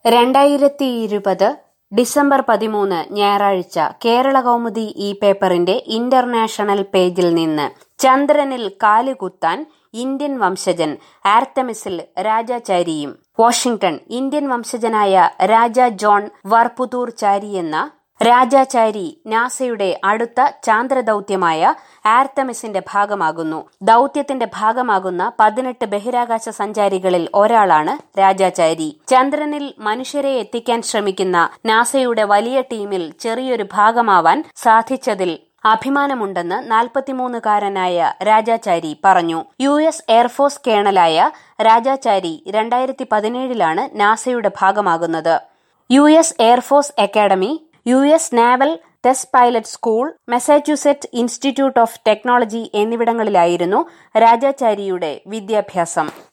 2020 December 13 ഞായറാഴ്ച കേരളകൗമുദി ഈ പേപ്പറിന്റെ ഇന്റർനാഷണൽ പേജിൽ നിന്ന് ചന്ദ്രനിൽ കാലുകുത്താൻ ഇന്ത്യൻ വംശജൻ ആർതെമിസിൽ രാജാചാരിയും. വാഷിംഗ്ടൺ. ഇന്ത്യൻ വംശജനായ രാജ ജോൺ വർപുതൂർ ചാരി എന്ന രാജാചാരി നാസയുടെ അടുത്ത ചാന്ദ്രദൌത്യമായ ആർതെമിസിന്റെ ഭാഗമാകുന്നു. ദൌത്യത്തിന്റെ ഭാഗമാകുന്ന 18 ബഹിരാകാശ സഞ്ചാരികളിൽ ഒരാളാണ് രാജാചാരി. ചന്ദ്രനിൽ മനുഷ്യരെ എത്തിക്കാൻ ശ്രമിക്കുന്ന നാസയുടെ വലിയ ടീമിൽ ചെറിയൊരു ഭാഗമാവാൻ സാധിച്ചതിൽ അഭിമാനമുണ്ടെന്ന് 43-കാരനായ രാജാചാരി പറഞ്ഞു. US എയർഫോഴ്സ് കേണലായ രാജാചാരി 2017 നാസയുടെ ഭാഗമാകുന്നത്. US air force academy, US naval test pilot school, Massachusetts institute of technology എന്നിവിടങ്ങളിലായിരുന്നു രാജാചാരിയുടെ വിദ്യാഭ്യാസം.